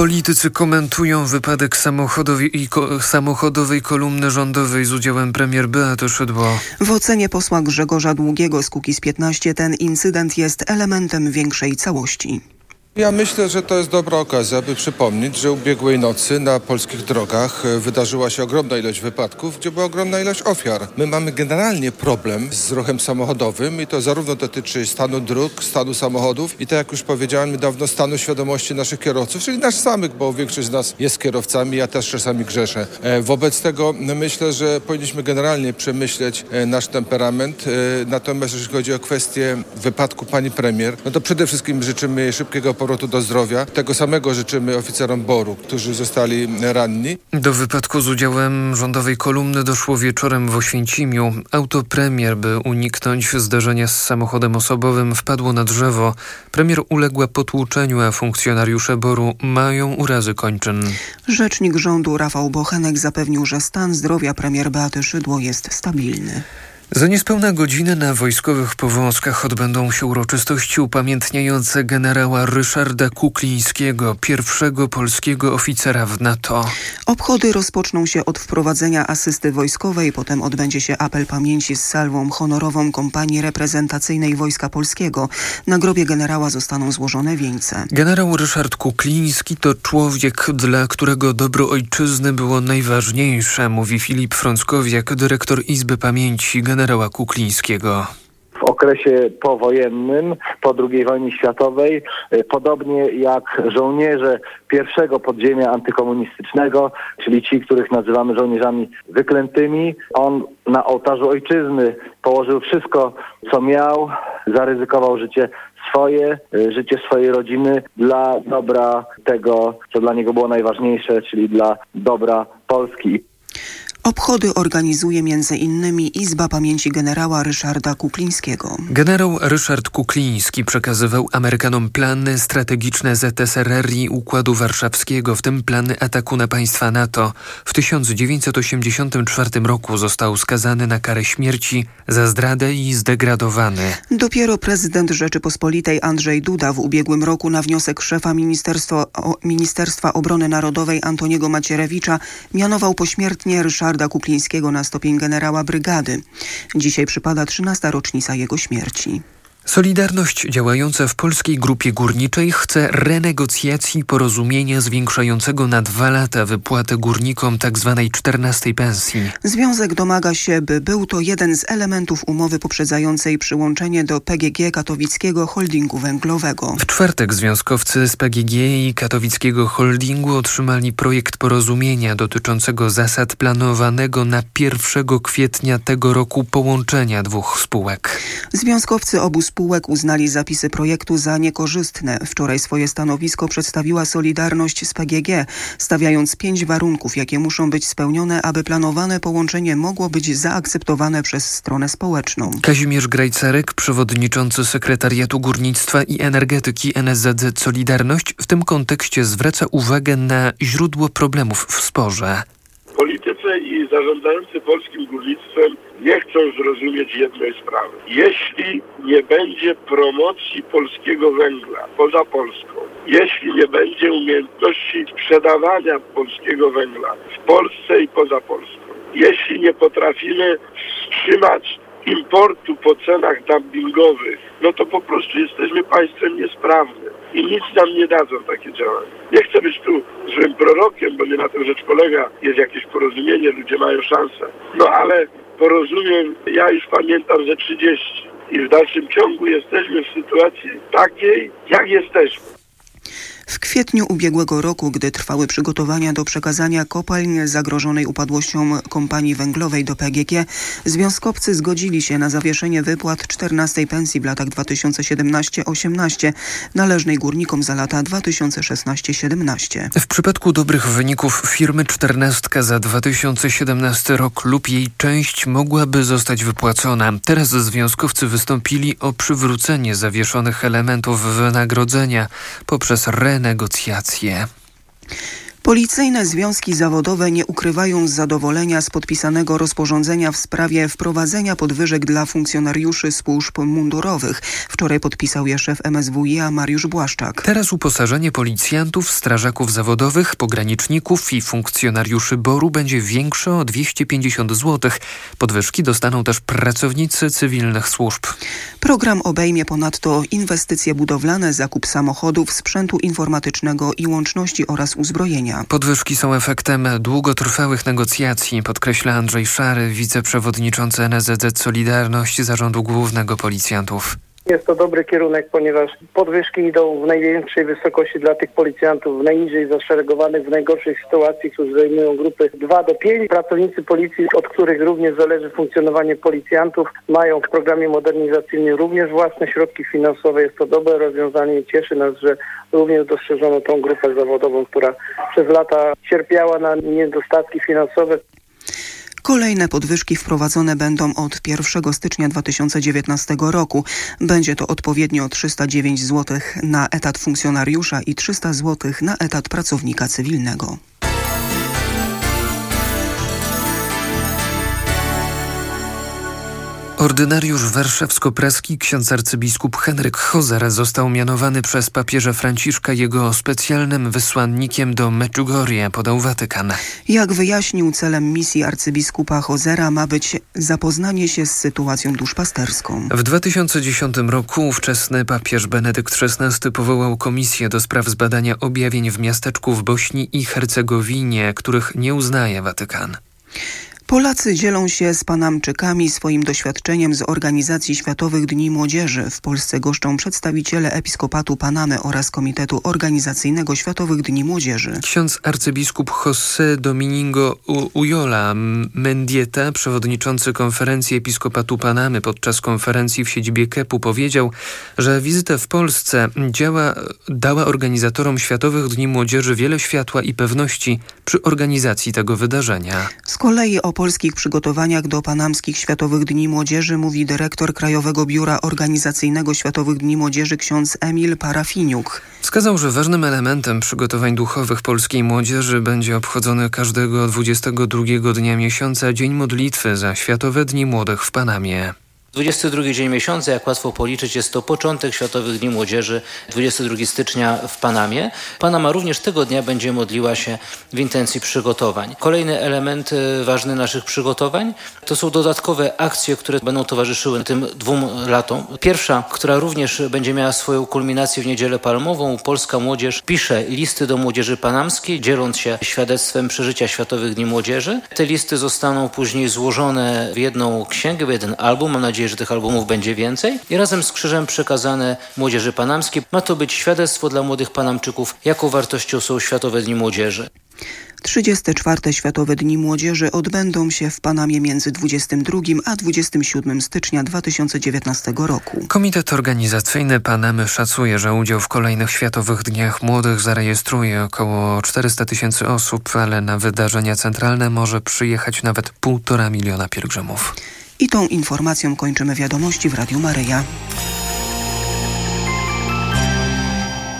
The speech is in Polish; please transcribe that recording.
Politycy komentują wypadek samochodowej kolumny rządowej z udziałem premier Beaty Szydło. W ocenie posła Grzegorza Długiego z Kukiz15 ten incydent jest elementem większej całości. Ja myślę, że to jest dobra okazja, aby przypomnieć, że ubiegłej nocy na polskich drogach wydarzyła się ogromna ilość wypadków, gdzie była ogromna ilość ofiar. My mamy generalnie problem z ruchem samochodowym i to zarówno dotyczy stanu dróg, stanu samochodów i tak jak już powiedziałem niedawno, stanu świadomości naszych kierowców, czyli nas samych, bo większość z nas jest kierowcami, ja też czasami grzeszę. Wobec tego myślę, że powinniśmy generalnie przemyśleć nasz temperament. Natomiast jeśli chodzi o kwestię wypadku pani premier, no to przede wszystkim życzymy jej szybkiego powrotu do zdrowia. Tego samego życzymy oficerom BOR-u, którzy zostali ranni. Do wypadku z udziałem rządowej kolumny doszło wieczorem w Oświęcimiu. Auto premier, by uniknąć zdarzenia z samochodem osobowym, wpadło na drzewo. Premier uległa potłuczeniu, a funkcjonariusze BOR-u mają urazy kończyn. Rzecznik rządu Rafał Bochenek zapewnił, że stan zdrowia premier Beaty Szydło jest stabilny. Za niespełna godzinę na wojskowych Powązkach odbędą się uroczystości upamiętniające generała Ryszarda Kuklińskiego, pierwszego polskiego oficera w NATO. Obchody rozpoczną się od wprowadzenia asysty wojskowej, potem odbędzie się apel pamięci z salwą honorową Kompanii Reprezentacyjnej Wojska Polskiego. Na grobie generała zostaną złożone wieńce. Generał Ryszard Kukliński to człowiek, dla którego dobro ojczyzny było najważniejsze, mówi Filip Frąckowiak, dyrektor Izby Pamięci generała Kuklińskiego. W okresie powojennym, po II wojnie światowej, podobnie jak żołnierze pierwszego podziemia antykomunistycznego, czyli ci, których nazywamy żołnierzami wyklętymi, on na ołtarzu ojczyzny położył wszystko, co miał, zaryzykował życie swojej rodziny dla dobra tego, co dla niego było najważniejsze, czyli dla dobra Polski. Obchody organizuje m.in. Izba Pamięci generała Ryszarda Kuklińskiego. Generał Ryszard Kukliński przekazywał Amerykanom plany strategiczne ZSRR i Układu Warszawskiego, w tym plany ataku na państwa NATO. W 1984 roku został skazany na karę śmierci za zdradę i zdegradowany. Dopiero prezydent Rzeczypospolitej Andrzej Duda w ubiegłym roku na wniosek szefa Ministerstwa Obrony Narodowej Antoniego Macierewicza mianował pośmiertnie Ryszarda Kuklińskiego na stopień generała brygady. Dzisiaj przypada 13. rocznica jego śmierci. Solidarność działająca w Polskiej Grupie Górniczej chce renegocjacji porozumienia zwiększającego na 2 lata wypłatę górnikom tzw. 14. pensji. Związek domaga się, by był to jeden z elementów umowy poprzedzającej przyłączenie do PGG Katowickiego Holdingu Węglowego. W czwartek związkowcy z PGG i Katowickiego Holdingu otrzymali projekt porozumienia dotyczącego zasad planowanego na 1 kwietnia tego roku połączenia 2 spółek. Związkowcy obu spółek uznali zapisy projektu za niekorzystne. Wczoraj swoje stanowisko przedstawiła Solidarność z PGG, stawiając 5 warunków, jakie muszą być spełnione, aby planowane połączenie mogło być zaakceptowane przez stronę społeczną. Kazimierz Grajcarek, przewodniczący Sekretariatu Górnictwa i Energetyki NSZZ Solidarność, w tym kontekście zwraca uwagę na źródło problemów w sporze. Politycy i zarządzający polskim górnictwem nie chcą zrozumieć jednej sprawy. Jeśli nie będzie promocji polskiego węgla poza Polską, jeśli nie będzie umiejętności sprzedawania polskiego węgla w Polsce i poza Polską, jeśli nie potrafimy wstrzymać importu po cenach dumpingowych, no to po prostu jesteśmy państwem niesprawnym i nic nam nie dadzą takie działania. Nie chcę być tu złym prorokiem, bo nie na tym rzecz polega, jest jakieś porozumienie, ludzie mają szansę. No ale porozumień ja już pamiętam ze 30 i w dalszym ciągu jesteśmy w sytuacji takiej, jak jesteśmy. W kwietniu ubiegłego roku, gdy trwały przygotowania do przekazania kopalń zagrożonej upadłością kompanii węglowej do PGG, związkowcy zgodzili się na zawieszenie wypłat 14. pensji w latach 2017-18 należnej górnikom za lata 2016-17. W przypadku dobrych wyników firmy 14 za 2017 rok lub jej część mogłaby zostać wypłacona. Teraz związkowcy wystąpili o przywrócenie zawieszonych elementów wynagrodzenia poprzez renegocjacje. Policyjne związki zawodowe nie ukrywają zadowolenia z podpisanego rozporządzenia w sprawie wprowadzenia podwyżek dla funkcjonariuszy służb mundurowych. Wczoraj podpisał je szef MSWiA Mariusz Błaszczak. Teraz uposażenie policjantów, strażaków zawodowych, pograniczników i funkcjonariuszy BOR-u będzie większe o 250 zł. Podwyżki dostaną też pracownicy cywilnych służb. Program obejmie ponadto inwestycje budowlane, zakup samochodów, sprzętu informatycznego i łączności oraz uzbrojenia. Podwyżki są efektem długotrwałych negocjacji, podkreśla Andrzej Szary, wiceprzewodniczący NSZZ Solidarność Zarządu Głównego Policjantów. Jest to dobry kierunek, ponieważ podwyżki idą w największej wysokości dla tych policjantów, najniżej zaszeregowanych, w najgorszej sytuacji, którzy zajmują grupy 2 do 5. Pracownicy policji, od których również zależy funkcjonowanie policjantów, mają w programie modernizacyjnym również własne środki finansowe. Jest to dobre rozwiązanie i cieszy nas, że również dostrzeżono tą grupę zawodową, która przez lata cierpiała na niedostatki finansowe. Kolejne podwyżki wprowadzone będą od 1 stycznia 2019 roku. Będzie to odpowiednio 309 zł na etat funkcjonariusza i 300 zł na etat pracownika cywilnego. Ordynariusz warszawsko-praski ksiądz arcybiskup Henryk Hozer został mianowany przez papieża Franciszka jego specjalnym wysłannikiem do Medjugorje, podał Watykan. Jak wyjaśnił, celem misji arcybiskupa Hozera ma być zapoznanie się z sytuacją duszpasterską. W 2010 roku ówczesny papież Benedykt XVI powołał komisję do spraw zbadania objawień w miasteczku w Bośni i Hercegowinie, których nie uznaje Watykan. Polacy dzielą się z Panamczykami swoim doświadczeniem z organizacji Światowych Dni Młodzieży. W Polsce goszczą przedstawiciele Episkopatu Panamy oraz Komitetu Organizacyjnego Światowych Dni Młodzieży. Ksiądz arcybiskup José Domingo Ulloa Mendieta, przewodniczący konferencji Episkopatu Panamy podczas konferencji w siedzibie KEP-u powiedział, że wizyta w Polsce dała organizatorom Światowych Dni Młodzieży wiele światła i pewności przy organizacji tego wydarzenia. Z kolei o polskich przygotowaniach do panamskich Światowych Dni Młodzieży mówi dyrektor Krajowego Biura Organizacyjnego Światowych Dni Młodzieży ksiądz Emil Parafiniuk. Wskazał, że ważnym elementem przygotowań duchowych polskiej młodzieży będzie obchodzony każdego 22 dnia miesiąca Dzień Modlitwy za Światowe Dni Młodych w Panamie. 22 dzień miesiąca, jak łatwo policzyć, jest to początek Światowych Dni Młodzieży, 22 stycznia w Panamie. Panama również tego dnia będzie modliła się w intencji przygotowań. Kolejny element ważny naszych przygotowań to są dodatkowe akcje, które będą towarzyszyły tym 2 latom. Pierwsza, która również będzie miała swoją kulminację w Niedzielę Palmową, polska młodzież pisze listy do młodzieży panamskiej, dzieląc się świadectwem przeżycia Światowych Dni Młodzieży. Te listy zostaną później złożone w jedną księgę, w jeden album. Mam nadzieję, że tych albumów będzie więcej i razem z krzyżem przekazane młodzieży panamskiej. Ma to być świadectwo dla młodych Panamczyków, jaką wartością są Światowe Dni Młodzieży. 34. Światowe Dni Młodzieży odbędą się w Panamie między 22 a 27 stycznia 2019 roku. Komitet Organizacyjny Panamy szacuje, że udział w kolejnych Światowych Dniach Młodych zarejestruje około 400 000 osób, ale na wydarzenia centralne może przyjechać nawet 1,5 miliona pielgrzymów. I tą informacją kończymy wiadomości w Radiu Maryja.